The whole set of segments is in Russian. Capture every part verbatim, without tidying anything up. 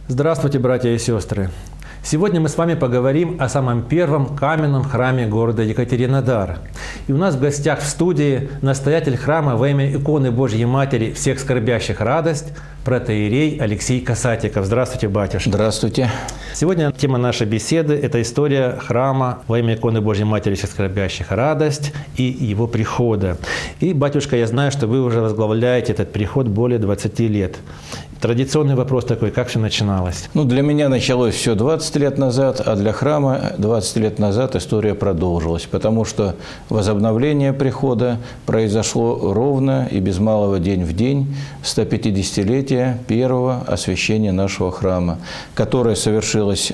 Здравствуйте, братья и сестры! Сегодня мы с вами поговорим о самом первом каменном храме города Екатеринодар. И у нас в гостях в студии настоятель храма во имя иконы Божьей Матери всех скорбящих радость, протоиерей Алексей Касатиков. Здравствуйте, батюшка! Здравствуйте! Сегодня тема нашей беседы – это история храма во имя иконы Божьей Матери всех скорбящих радость и его прихода. И, батюшка, я знаю, что вы уже возглавляете этот приход более двадцати лет. Традиционный вопрос такой: как все начиналось? Ну, для меня началось все двадцать лет назад, а для храма двадцать лет назад история продолжилась, потому что возобновление прихода произошло ровно и без малого день в день сто пятидесятилетия первого освящения нашего храма, которое совершилось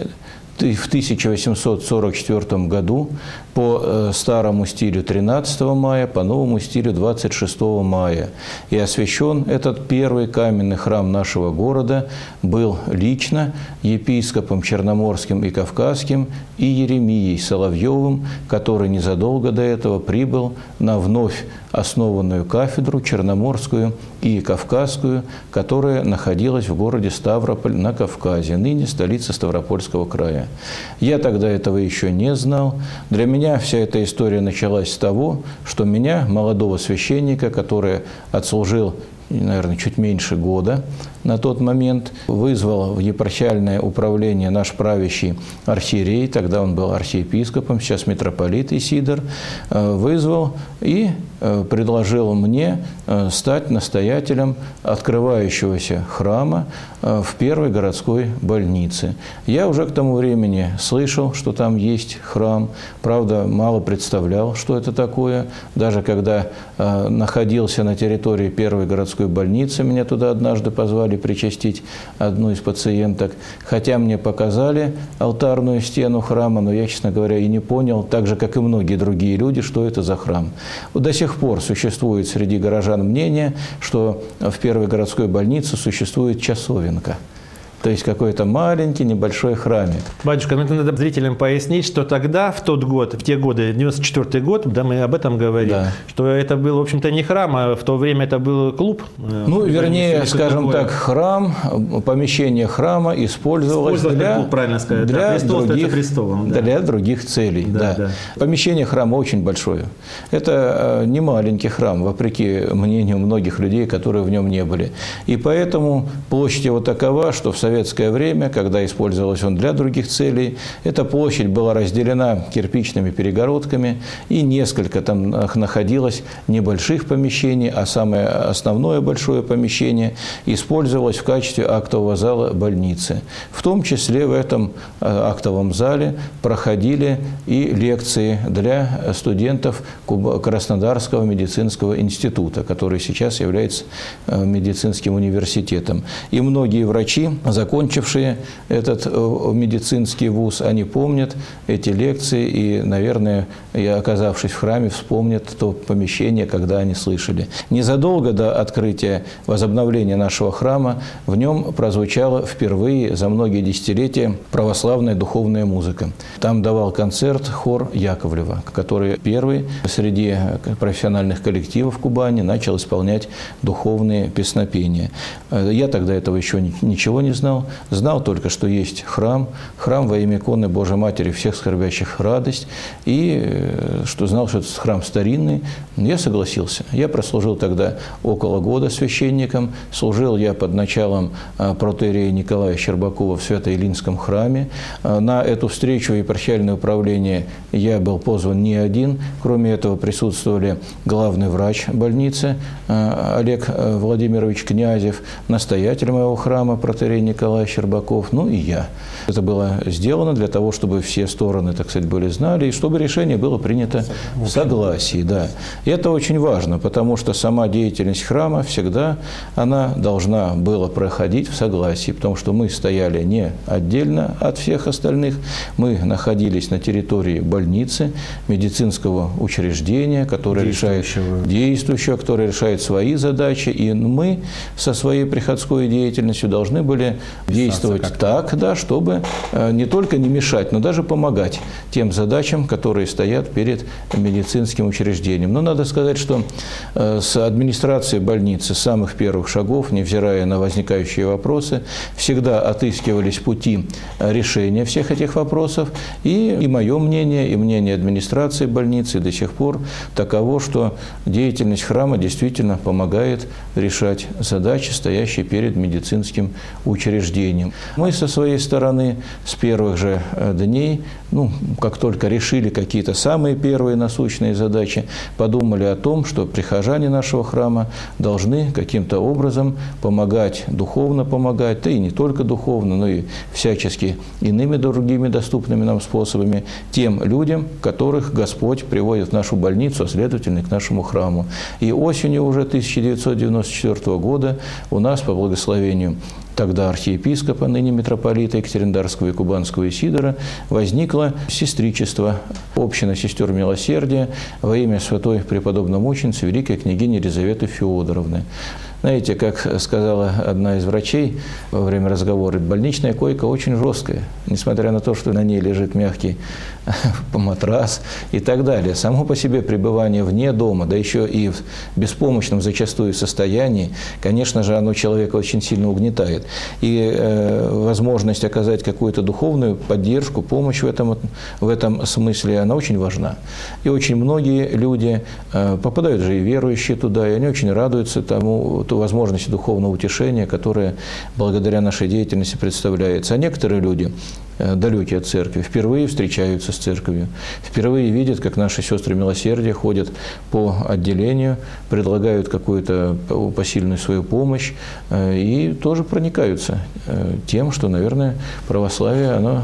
в тысяча восемьсот сорок четвёртом году по старому стилю тринадцатого мая, по новому стилю двадцать шестого мая. И освящен этот первый каменный храм нашего города был лично епископом Черноморским и Кавказским и Еремией Соловьевым, который незадолго до этого прибыл на вновь основанную кафедру Черноморскую и Кавказскую, которая находилась в городе Ставрополь на Кавказе, ныне столица Ставропольского края. Я тогда этого еще не знал. Для меня вся эта история началась с того, что меня, молодого священника, который отслужил, наверное, чуть меньше года на тот момент, вызвал в епархиальное управление наш правящий архиерей, тогда он был архиепископом, сейчас митрополит Исидор, вызвал и предложил мне стать настоятелем открывающегося храма в первой городской больнице. Я уже к тому времени слышал, что там есть храм, правда, мало представлял, что это такое. Даже когда находился на территории первой городской больницы, меня туда однажды позвали причастить одну из пациенток, хотя мне показали алтарную стену храма, но я, честно говоря, и не понял, так же, как и многие другие люди, что это за храм. До сих пор существует среди горожан мнение, что в первой городской больнице существует часовенка. То есть какой-то маленький, небольшой храмик. Батюшка, ну надо зрителям пояснить, что тогда, в тот год, в те годы, девяносто четвёртый год, да, мы об этом говорим, да, что это был, в общем-то, не храм, а в то время это был клуб. Ну, вернее, скажем такое. так, храм, помещение храма использовалось для, клуб, правильно сказать, для, да, престол, других, престолом, да. для других целей. Да, да. Да. Помещение храма очень большое. Это не маленький храм, вопреки мнению многих людей, которые в нем не были. И поэтому площадь его такова, что в В советское время, когда использовался он для других целей, эта площадь была разделена кирпичными перегородками, и несколько там находилось небольших помещений, а самое основное большое помещение использовалось в качестве актового зала больницы. В том числе в этом актовом зале проходили и лекции для студентов Краснодарского медицинского института, который сейчас является медицинским университетом. И многие врачи, закончившие этот медицинский вуз, они помнят эти лекции и, наверное, и оказавшись в храме, вспомнят то помещение, когда они слышали. Незадолго до открытия, возобновления нашего храма в нем прозвучала впервые за многие десятилетия православная духовная музыка. Там давал концерт хор Яковлева, который первый среди профессиональных коллективов Кубани начал исполнять духовные песнопения. Я тогда этого еще ничего не знал. Знал только, что есть храм, храм во имя иконы Божьей Матери всех скорбящих радость, и что знал, что этот храм старинный. Я согласился. Я прослужил тогда около года священником. Служил я под началом протоиерея Николая Щербакова в Свято-Илинском храме. На эту встречу в епархиальное управление я был позван не один. Кроме этого присутствовали главный врач больницы Олег Владимирович Князев, настоятель моего храма протоиерей Николай Щербаков, ну и я. Это было сделано для того, чтобы все стороны, так сказать, были знали, и чтобы решение было принято в согласии. Да. И это очень важно, потому что сама деятельность храма всегда, она должна была проходить в согласии, потому что мы стояли не отдельно от всех остальных, мы находились на территории больницы, медицинского учреждения, которое решает, действующего, которое решает свои задачи, и мы со своей приходской деятельностью должны были действовать так, да, чтобы не только не мешать, но даже помогать тем задачам, которые стоят перед медицинским учреждением. Но надо сказать, что с администрацией больницы с самых первых шагов, невзирая на возникающие вопросы, всегда отыскивались пути решения всех этих вопросов. И, и мое мнение, и мнение администрации больницы до сих пор таково, что деятельность храма действительно помогает решать задачи, стоящие перед медицинским учреждением. Мы со своей стороны с первых же дней, ну, как только решили какие-то самые первые насущные задачи, подумали о том, что прихожане нашего храма должны каким-то образом помогать, духовно помогать, да и не только духовно, но и всячески иными другими доступными нам способами тем людям, которых Господь приводит в нашу больницу, а следовательно, к нашему храму. И осенью уже тысяча девятьсот девяносто четвёртого года у нас, по благословению тогда архиепископа, ныне митрополита Екатеринодарского и Кубанского Исидора, возникло сестричество, община сестер милосердия во имя святой преподобной мученицы великой княгини Елизаветы Феодоровны. Знаете, как сказала одна из врачей во время разговора, больничная койка очень жесткая, несмотря на то, что на ней лежит мягкий матрас и так далее. Само по себе пребывание вне дома, да еще и в беспомощном зачастую состоянии, конечно же, оно человека очень сильно угнетает. И э, возможность оказать какую-то духовную поддержку, помощь в этом, в этом смысле, она очень важна. И очень многие люди, э, попадают же и верующие туда, и они очень радуются тому, ту возможности духовного утешения, которая благодаря нашей деятельности представляется. А некоторые люди, далекие от церкви, впервые встречаются с церковью, впервые видят, как наши сестры милосердия ходят по отделению, предлагают какую-то посильную свою помощь и тоже проникаются тем, что, наверное, православие, оно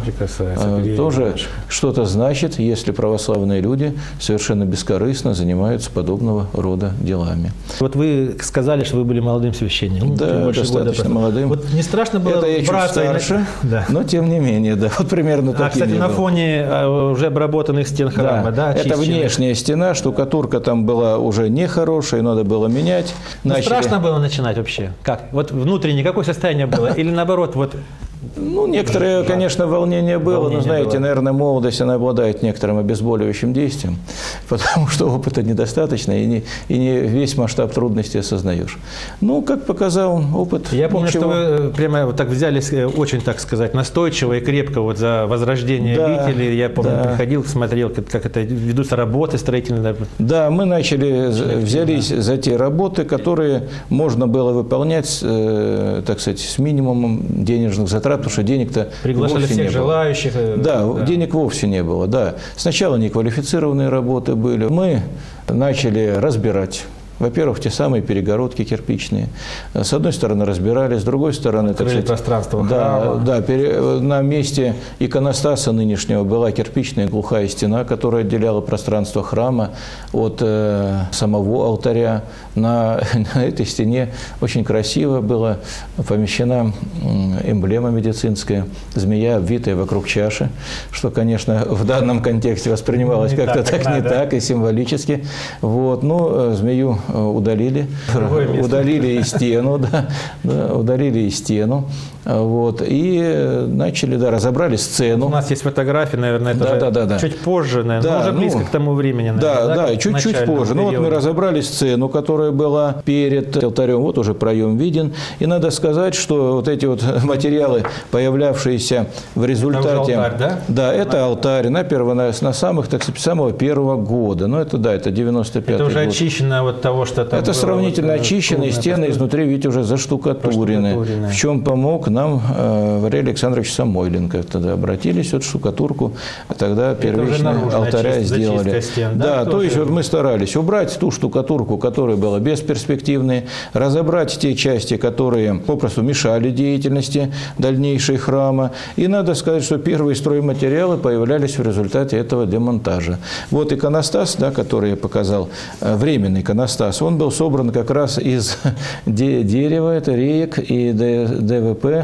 тоже что-то значит, если православные люди совершенно бескорыстно занимаются подобного рода делами. Вот вы сказали, что вы были молодым священником. Да, достаточно молодым. Вот не страшно было Это я чуть старше, да. Но тем не менее, да. Вот примерно а, кстати, на фоне уже обработанных стен храма, да, да это внешняя стена, штукатурка там была уже нехорошая, надо было менять. Начали... Страшно было начинать вообще? Как? Вот внутреннее какое состояние было? Или наоборот, вот... Ну, некоторое, конечно, волнение было, волнение но, знаете, было. Наверное, молодость, она обладает некоторым обезболивающим действием, потому что опыта недостаточно, и не, и не весь масштаб трудностей осознаешь. Ну, как показал опыт. Я помню, ничего. Что вы прямо вот так взялись, очень, так сказать, настойчиво и крепко вот за возрождение да, обители. Я помню, да. приходил, смотрел, как, как это ведутся работы строительные. Да, мы начали, Человек, взялись да. за те работы, которые можно было выполнять, э, так сказать, с минимумом денежных затрат, потому что денег-то приглашали вовсе всех не желающих. было. Да, да, денег вовсе не было, да. Сначала неквалифицированные работы были. Мы начали разбирать. Во-первых, те самые перегородки кирпичные. С одной стороны разбирали, с другой стороны... Так сказать, пространство да, храма. Да, пере, на месте иконостаса нынешнего была кирпичная глухая стена, которая отделяла пространство храма от э, самого алтаря. На, на этой стене очень красиво была помещена эмблема медицинская, змея, обвитая вокруг чаши, что, конечно, в данном контексте воспринималось ну, как-то так, так не так и символически. Вот. Ну, змею удалили, удалили и стену, да, да, удалили и стену, вот, и начали, да, разобрали сцену. У нас есть фотографии, наверное, это да, да, да, да. чуть позже, наверное, да, уже близко ну, к тому времени. Наверное, да, да, да, чуть-чуть позже. Ну вот мы разобрали сцену, которая была перед алтарем, вот уже проем виден, и надо сказать, что вот эти вот материалы, появлявшиеся в результате, это алтарь, да? Да, это алтарь на перво, на, на самых, так сказать, самого первого года, ну это да, это девяносто пятый год. Это уже очищено вот того, что там это сравнительно вот, очищенные стены изнутри, видите, уже заштукатурены. В чем помог нам э, Валерий Александрович Самойленко. Тогда обратились, вот штукатурку, а тогда первичные алтаря сделали. Стен, да, да то есть вот мы старались убрать ту штукатурку, которая была бесперспективной, разобрать те части, которые попросту мешали деятельности дальнейшей храма. И надо сказать, что первые стройматериалы появлялись в результате этого демонтажа. Вот иконостас, да, который я показал, временный иконостас, он был собран как раз из дерева, это реек и ДВП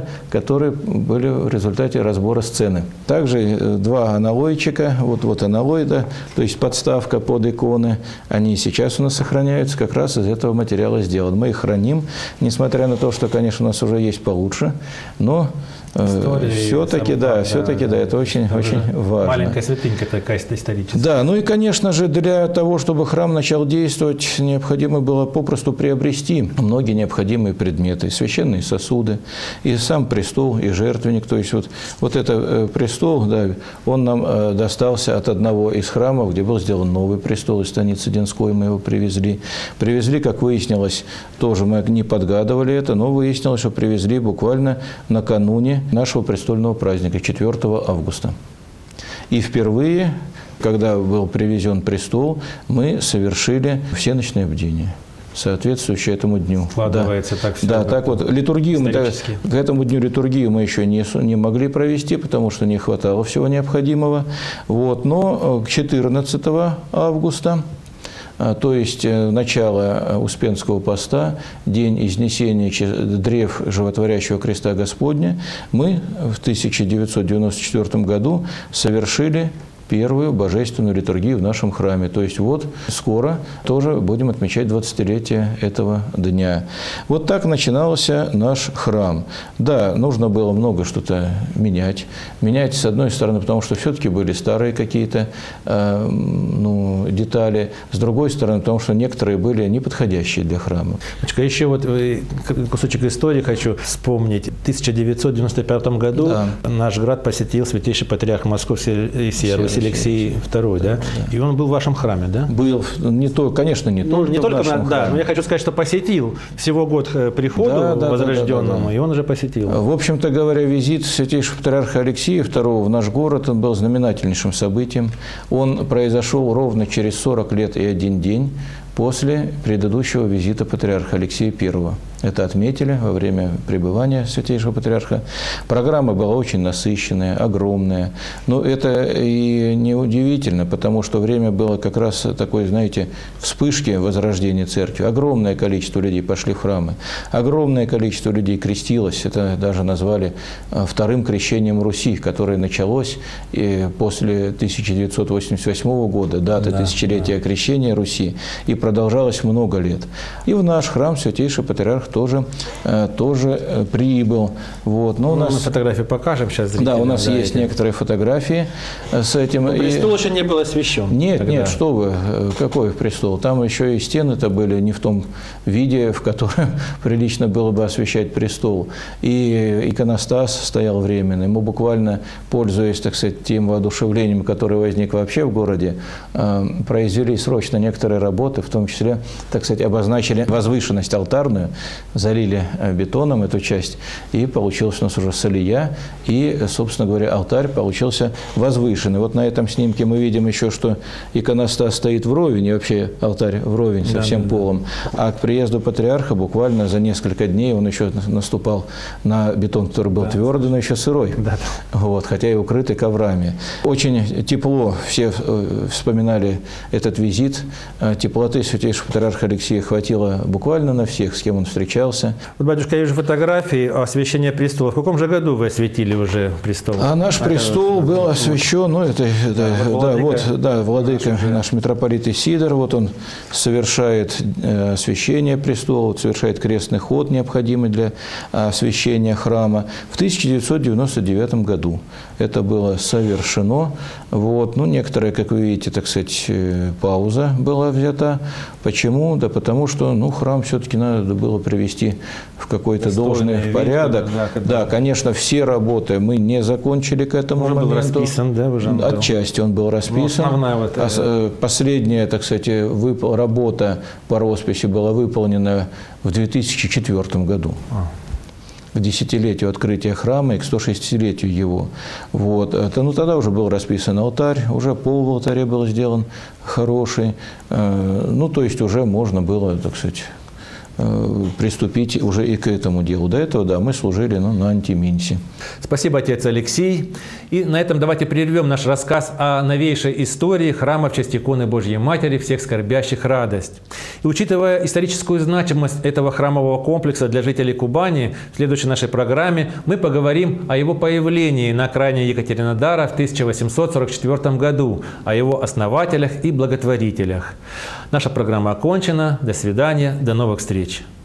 алтаря, которые были в результате разбора сцены. Также два аналойчика, вот, вот аналой, да, то есть подставка под иконы, они сейчас у нас сохраняются, как раз из этого материала сделаны. Мы их храним, несмотря на то, что, конечно, у нас уже есть получше, но все-таки, да, да, все-таки, да, это очень, это очень важно. Маленькая святынька такая историческая. Да, ну и, конечно же, для того, чтобы храм начал действовать, необходимо было попросту приобрести многие необходимые предметы, священные сосуды, и сам престол, и жертвенник. То есть вот, вот этот престол, да, он нам достался от одного из храмов, где был сделан новый престол из станицы Динской, мы его привезли. Привезли, как выяснилось, тоже мы не подгадывали это, но выяснилось, что привезли буквально накануне нашего престольного праздника, четвёртого августа. И впервые, когда был привезен престол, мы совершили всеночное бдение, соответствующее этому дню. Складывается да. так все. Да, так вот, литургию мы, так, к этому дню литургию мы еще не, не могли провести, потому что не хватало всего необходимого. Вот, но к четырнадцатого августа, то есть начало Успенского поста, день изнесения древ животворящего креста Господня, мы в тысяча девятьсот девяносто четвёртом году совершили первую божественную литургию в нашем храме. То есть вот скоро тоже будем отмечать двадцатилетие этого дня. Вот так начинался наш храм. Да, нужно было много что-то менять. Менять, с одной стороны, потому что все-таки были старые какие-то э, ну, детали. С другой стороны, потому что некоторые были неподходящие для храма. Еще вот кусочек истории хочу вспомнить. В тысяча девятьсот девяносто пятом году да. наш град посетил святейший патриарх Московской и всей Руси Алексей второй, да? Да? И он был в вашем храме, да? Был, не то, конечно, не ну, только не в только нашем на, храме. Да, но я хочу сказать, что посетил всего год приходу да, да, возрожденному, да, да, да. и он уже посетил. В общем-то говоря, визит святейшего патриарха Алексея второго в наш город, он был знаменательнейшим событием. Он произошел ровно через сорок лет и один день после предыдущего визита патриарха Алексея первого. Это отметили во время пребывания святейшего патриарха. Программа была очень насыщенная, огромная. Но это и не удивительно, потому что время было как раз такой, знаете, вспышки возрождения церкви. Огромное количество людей пошли в храмы. Огромное количество людей крестилось. Это даже назвали вторым крещением Руси, которое началось после тысяча девятьсот восемьдесят восьмого года, даты да, тысячелетия да. крещения Руси, и продолжалось много лет. И в наш храм святейший патриарх тоже, тоже прибыл. Вот. Но у нас... Мы фотографии покажем сейчас зрителям. Да, у нас да, есть эти. некоторые фотографии с этим. Но престол и... еще не был освящен. Нет, тогда. нет, что вы, какой престол? Там еще и стены-то были не в том виде, в котором прилично было бы освящать престол. И иконостас стоял временно. Мы буквально, пользуясь, так сказать, тем воодушевлением, которое возник вообще в городе, произвели срочно некоторые работы, в том числе, так сказать, обозначили возвышенность алтарную, залили бетоном эту часть, и получилась у нас уже солия, и, собственно говоря, алтарь получился возвышенный. Вот на этом снимке мы видим еще, что иконостас стоит вровень, и вообще алтарь вровень со всем да, да, полом. Да. А к приезду патриарха буквально за несколько дней он еще наступал на бетон, который был да. твердый, но еще сырой, да. вот, хотя и укрытый коврами. Очень тепло, все вспоминали этот визит, теплоты святейшего патриарха Алексея хватило буквально на всех, с кем он встречался. Вот, батюшка, я вижу фотографии освящения престола. В каком же году вы осветили уже престол? А наш а престол был вот. освящен, ну, это, да, да, да, вот, да, владыка наш, наш митрополит Исидор, вот он совершает э, освящение престола, вот, совершает крестный ход, необходимый для освящения храма, в тысяча девятьсот девяносто девятом году. Это было совершено. Вот, ну, некоторая, как вы видите, так сказать, пауза была взята. Почему? Да потому что, ну, храм все-таки надо было привести в какой-то должный вид, порядок. Да, да, конечно, все работы мы не закончили к этому он моменту. Он был расписан, да? Уже Отчасти он был расписан. Ну, вот, а, последняя, так сказать, вып- работа по росписи была выполнена в две тысячи четвёртом году. А. К десятилетию открытия храма и к сто шестидесятилетию его. Вот. Это, ну, тогда уже был расписан алтарь, уже пол в алтаре был сделан хороший. Ну, то есть уже можно было, так сказать, приступить уже и к этому делу. До этого, да, мы служили ну, на антиминсе. Спасибо, отец Алексей. И на этом давайте прервем наш рассказ о новейшей истории храма в честь иконы Божьей Матери всех скорбящих радость. И учитывая историческую значимость этого храмового комплекса для жителей Кубани, в следующей нашей программе мы поговорим о его появлении на окраине Екатеринодара в тысяча восемьсот сорок четвёртом году, о его основателях и благотворителях. Наша программа окончена. До свидания. До новых встреч.